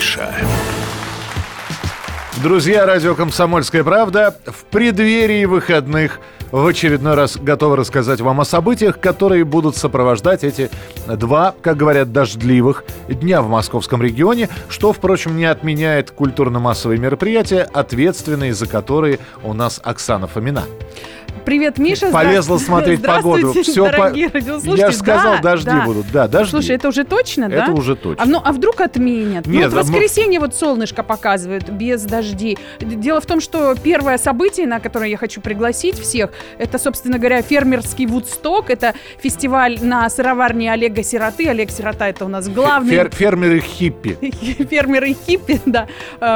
Миша. Друзья, радио «Комсомольская правда» в преддверии выходных в очередной раз готовы рассказать вам о событиях, которые будут сопровождать эти два, как говорят, дождливых дня в московском регионе, что, впрочем, не отменяет культурно-массовые мероприятия, ответственные за которые у нас Оксана Фомина. Привет, Миша. Полезла смотреть погоду. Все Я же сказал, дожди будут. Да, дожди. Слушай, это уже точно, да? Это уже точно. А вдруг отменят? Нет, в воскресенье вот солнышко показывает без дождей. Дело в том, что первое событие, на которое я хочу пригласить всех, это, собственно говоря, фермерский Вудсток. Это фестиваль на сыроварне Олега Сироты. Олег Сирота — это у нас главный... Фермеры-хиппи. Фермеры-хиппи, да.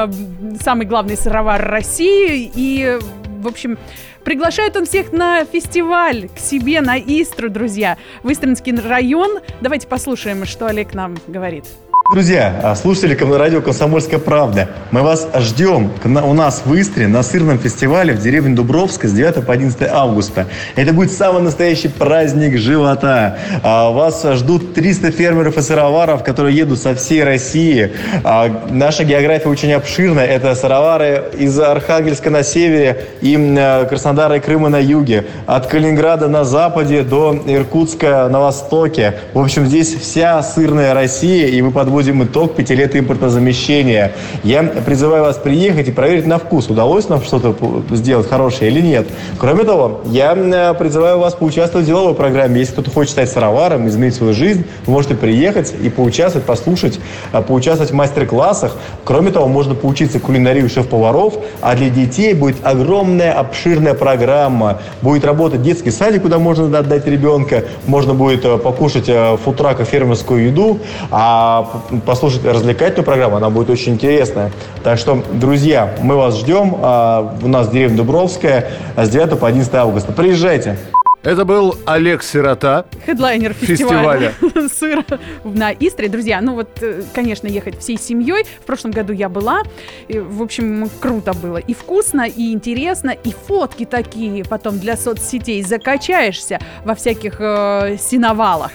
Самый главный сыровар России. И, в общем... Приглашает он всех на фестиваль к себе на Истру, друзья. В Истринский район. Давайте послушаем, что Олег нам говорит. Друзья, слушатели радио «Комсомольская правда», мы вас ждем у нас в Истре на сырном фестивале в деревне Дубровская с 9 по 11 августа. Это будет самый настоящий праздник живота. Вас ждут 300 фермеров и сыроваров, которые едут со всей России. Наша география очень обширна. Это сыровары из Архангельска на севере и Краснодара и Крыма на юге. От Калининграда на западе до Иркутска на востоке. В общем, здесь вся сырная Россия, и мы подводим итог 5 лет импортозамещения. Я призываю вас приехать и проверить на вкус, удалось нам что-то сделать хорошее или нет. Кроме того, я призываю вас поучаствовать в деловой программе. Если кто-то хочет стать сыроваром, изменить свою жизнь, вы можете приехать и поучаствовать, послушать, поучаствовать в мастер-классах. Кроме того, можно поучиться кулинарии у шеф-поваров, а для детей будет огромная, обширная программа. Будет работать детский садик, куда можно отдать ребенка, можно будет покушать фудтрака фермерскую еду, а послушать развлекательную программу, она будет очень интересная. Так что, друзья, мы вас ждем. У нас деревня Дубровская с 9 по 11 августа. Приезжайте. Это был Олег Сирота, хедлайнер фестиваля сыра на Истре. Друзья, конечно, ехать всей семьей. В прошлом году я была. И, в общем, круто было. И вкусно, и интересно, и фотки такие потом для соцсетей. Закачаешься во всяких сеновалах.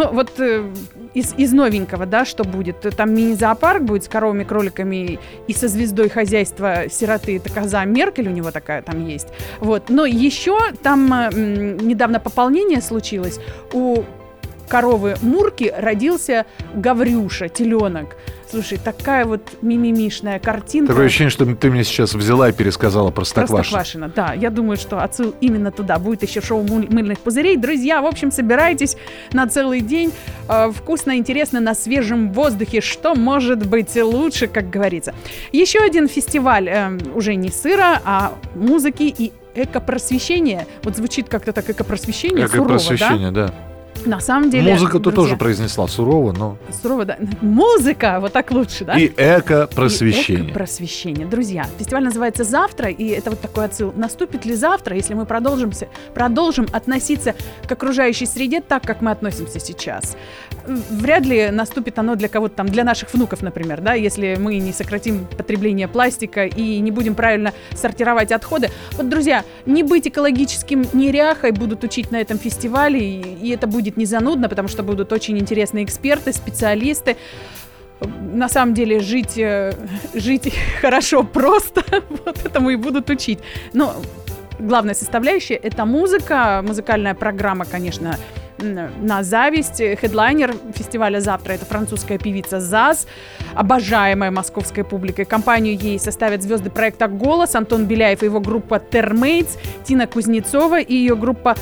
Из новенького, да, что будет? Там мини-зоопарк будет с коровами, кроликами и со звездой хозяйства Сироты. Это коза Меркель у него такая там есть. Вот. Но еще там недавно пополнение случилось. У коровы Мурки родился Гаврюша, теленок. Слушай, такая вот мимимишная картинка. Такое ощущение, что ты мне сейчас взяла и пересказала Простоквашино. Простоквашино, да. Я думаю, что отсыл именно туда. Будет еще шоу мыльных пузырей. Друзья, в общем, собирайтесь на целый день. Вкусно, интересно, на свежем воздухе. Что может быть лучше, как говорится. Еще один фестиваль уже не сыра, а музыки и экопросвещения. Вот звучит как-то так экопросвещение, экопросвещение, да? На самом деле... Музыку ты тоже произнесла сурово, но... Сурово, да. Музыка, вот так лучше, да? И эко-просвещение. И эко-просвещение. Друзья, фестиваль называется «Завтра», и это вот такой отсыл. Наступит ли завтра, если мы продолжим относиться к окружающей среде так, как мы относимся сейчас? Вряд ли наступит оно для кого-то там, для наших внуков, например, да, если мы не сократим потребление пластика и не будем правильно сортировать отходы. Вот, друзья, не быть экологическим неряхой будут учить на этом фестивале, и это будет не занудно, потому что будут очень интересные эксперты, специалисты. На самом деле жить хорошо просто, вот этому и будут учить. Но главная составляющая — это музыка, музыкальная программа, конечно, на зависть. Хедлайнер фестиваля «Завтра» — это французская певица Заз, обожаемая московской публикой. Компанию ей составят звезды проекта «Голос», Антон Беляев и его группа «Термейтс», Тина Кузнецова и ее группа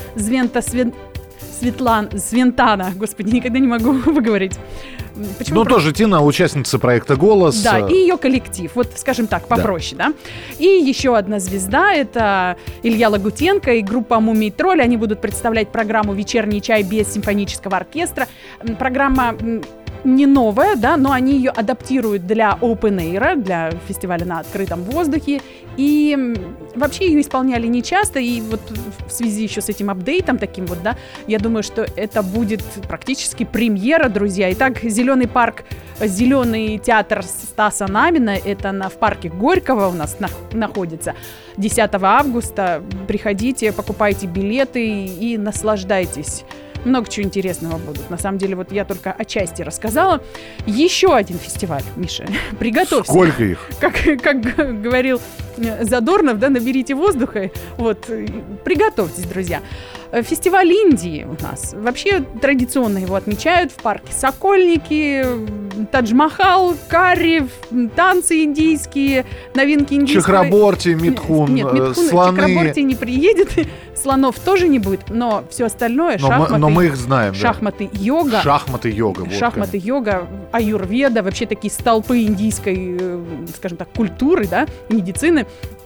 Свентана. Господи, никогда не могу выговорить. Почему тоже Тина, участница проекта «Голос». Да, и ее коллектив, вот скажем так, попроще, да. И еще одна звезда — это Илья Лагутенко и группа «Мумий Тролль». Они будут представлять программу «Вечерний чай» без симфонического оркестра. Программа не новая, да, но они ее адаптируют для Open Air, для фестиваля на открытом воздухе. И вообще ее исполняли нечасто, и вот в связи еще с этим апдейтом таким вот, да, я думаю, что это будет практически премьера, друзья. Итак, Зеленый парк, Зеленый театр Стаса Намина, это в парке Горького у нас находится. 10 августа приходите, покупайте билеты и наслаждайтесь Много чего интересного будут. На самом деле, вот я только о части рассказала. Еще один фестиваль, Миша, приготовься. Сколько их? Как говорил Задорнов, да, наберите воздуха. Вот, приготовьтесь, друзья. Фестиваль Индии у нас. Вообще традиционно его отмечают в парке Сокольники, Тадж-Махал, карри, танцы индийские, новинки индийского... Чакраборти, Митхун, Нет, Митхун, слоны. Чакраборти не приедет, слонов тоже не будет, но все остальное, Но мы их знаем, да. шахматы, йога. Шахматы, йога. Вот, Шахматы, йога, аюрведа, вообще такие столпы индийской, скажем так, культуры, да, медицины.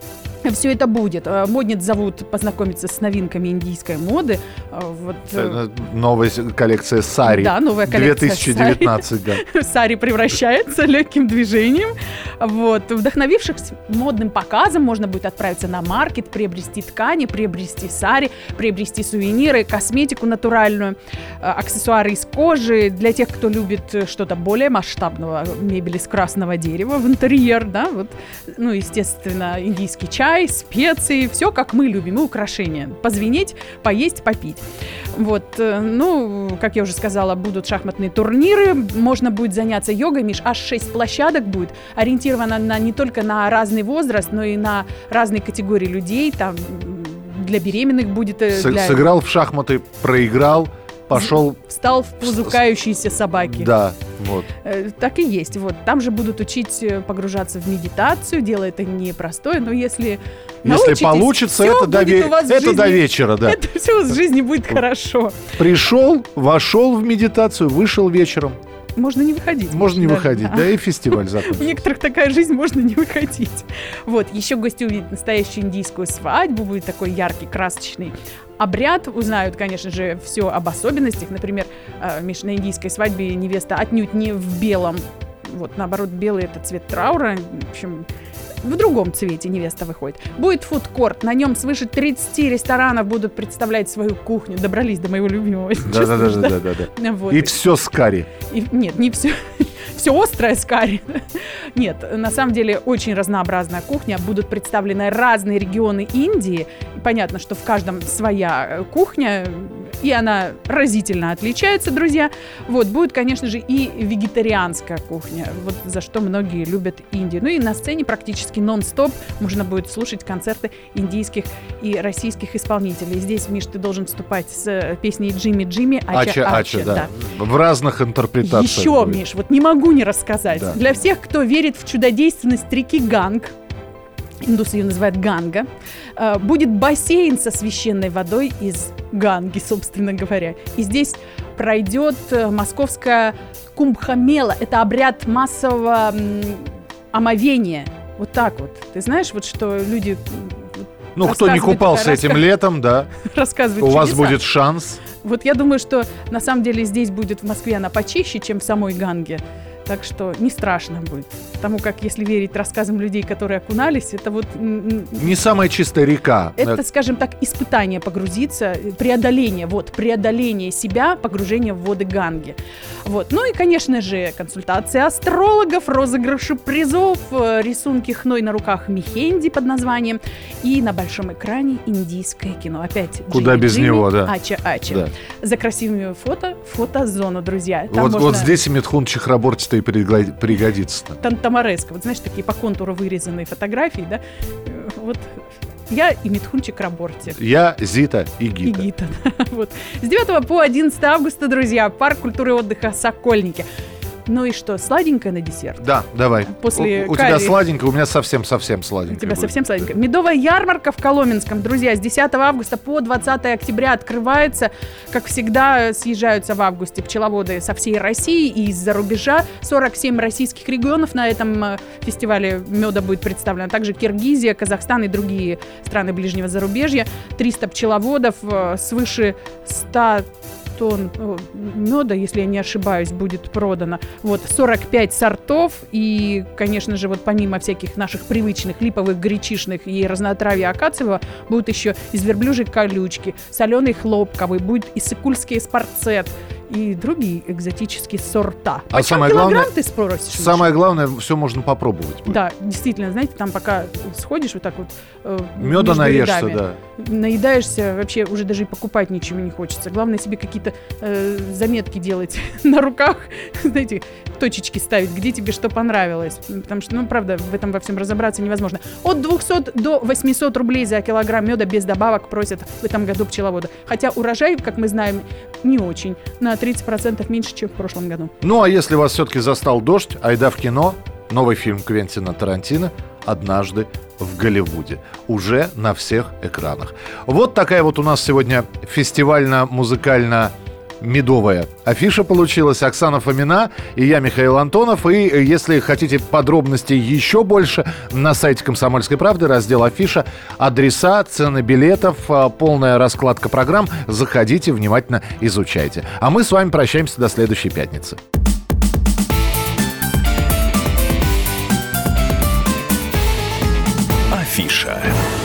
Все это будет. Модниц зовут познакомиться с новинками индийской моды. Вот. Новая коллекция сари. Да, новая коллекция 2019, сари. да. Сари превращается легким движением. Вот. Вдохновившись модным показом, можно будет отправиться на маркет, приобрести ткани, приобрести сари, приобрести сувениры, косметику натуральную, аксессуары из кожи. Для тех, кто любит что-то более масштабного, мебель из красного дерева в интерьер, да, вот. Ну, естественно, индийский чай, специи, все как мы любим, и украшения. Позвенеть, поесть, попить. Вот, ну, как я уже сказала, будут шахматные турниры, можно будет заняться йогой, Миш, аж 6 площадок будет, ориентировано не только на разный возраст, но и на разные категории людей, там, для беременных будет... Сыграл в шахматы, проиграл, пошел... Встал в позу кающейся собаки. Да, вот. Так и есть. Вот. Там же будут учить погружаться в медитацию. Дело это непростое, но если получится, это до вечера, да. Это все в жизни будет хорошо. Пришел, вошел в медитацию, вышел вечером. Можно не выходить. Можно не выходить, да, и фестиваль закончится. У некоторых такая жизнь, можно не выходить. Вот, еще гости увидят настоящую индийскую свадьбу, будет такой яркий, красочный обряд, узнают, конечно же, все об особенностях. Например, Миш, на индийской свадьбе невеста отнюдь не в белом. Вот, наоборот, белый — это цвет траура. В общем, в другом цвете невеста выходит. Будет фудкорт, на нем свыше 30 ресторанов будут представлять свою кухню. Добрались до моего любимого. Да. Вот. И все с карри. Нет, не все. Все острое с карри. Нет, на самом деле очень разнообразная кухня. Будут представлены разные регионы Индии. Понятно, что в каждом своя кухня, и она разительно отличается, друзья. Вот, будет, конечно же, и вегетарианская кухня, вот за что многие любят Индию. Ну и на сцене практически нон-стоп можно будет слушать концерты индийских и российских исполнителей. Здесь, Миш, ты должен вступать с песней «Джимми-Джимми», «Ача-Ача». Да. В разных интерпретациях. Еще, будет. Миш, вот не могу не рассказать. Да. Для всех, кто верит в чудодейственность реки Ганг, индусы ее называют Ганга, будет бассейн со священной водой из Ганги, собственно говоря. И здесь пройдет московская кумбхамела. Это обряд массового омовения. Вот так вот. Ты знаешь, вот что люди... Ну, кто не купался этим летом, да, рассказывают у чудеса. вас будет шанс. Вот я думаю, что на самом деле здесь будет в Москве она почище, чем в самой Ганге. Так что не страшно будет. Потому как, если верить рассказам людей, которые окунались, это вот... Не самая чистая река. Это, скажем так, испытание погрузиться, преодоление себя, погружение в воды Ганги. Вот. Ну и, конечно же, консультации астрологов, розыгрыши призов, рисунки хной на руках мехенди под названием, и на большом экране индийское кино. Опять куда без него, да. Ача-ача. Да. За красивыми фотозону, друзья. Там вот здесь и Митхун Чакраборти-то и пригодится. Тамареско. Вот знаешь, такие по контуру вырезанные фотографии, да? Вот я и Митхун Чакраборти. Я, Зита и Гита. И Гита, да. Вот. С 9 по 11 августа, друзья, парк культуры и отдыха «Сокольники». Ну и что, сладенькое на десерт? Да, давай. После у тебя сладенькое, у меня совсем-совсем сладенькое. У тебя совсем сладенькое. Медовая ярмарка в Коломенском, друзья, с 10 августа по 20 октября открывается. Как всегда, съезжаются в августе пчеловоды со всей России и из-за рубежа. 47 российских регионов на этом фестивале меда будет представлено. Также Киргизия, Казахстан и другие страны ближнего зарубежья. 300 пчеловодов, свыше 100 тонн меда, если я не ошибаюсь, будет продано. Вот, 45 сортов. И, конечно же, вот помимо всяких наших привычных липовых, гречишных и разнотравья акациевого, будут еще из верблюжьей колючки, соленый хлопковый, будет иссыкульский эспарцет и другие экзотические сорта. А Почем самое килограмм, главное- ты спросишь? Самое главное, все можно попробовать. Да, действительно, знаете, там пока сходишь вот так вот Меда между наешься, рядами, да. наедаешься, вообще уже даже и покупать ничего не хочется. Главное себе какие-то заметки делать на руках, знаете, точечки ставить, где тебе что понравилось. Потому что, ну, правда, в этом во всем разобраться невозможно. От 200 до 800 рублей за килограмм меда без добавок просят в этом году пчеловоды. Хотя урожай, как мы знаем, не очень. На 30% меньше, чем в прошлом году. Ну, а если вас все-таки застал дождь, айда в кино. Новый фильм Квентина Тарантино «Однажды в Голливуде». Уже на всех экранах. Вот такая вот у нас сегодня фестивально-музыкально-медовая афиша получилась. Оксана Фомина и я, Михаил Антонов. И если хотите подробностей еще больше, на сайте «Комсомольской правды» раздел «Афиша», адреса, цены билетов, полная раскладка программ. Заходите, внимательно изучайте. А мы с вами прощаемся до следующей пятницы. Афиша.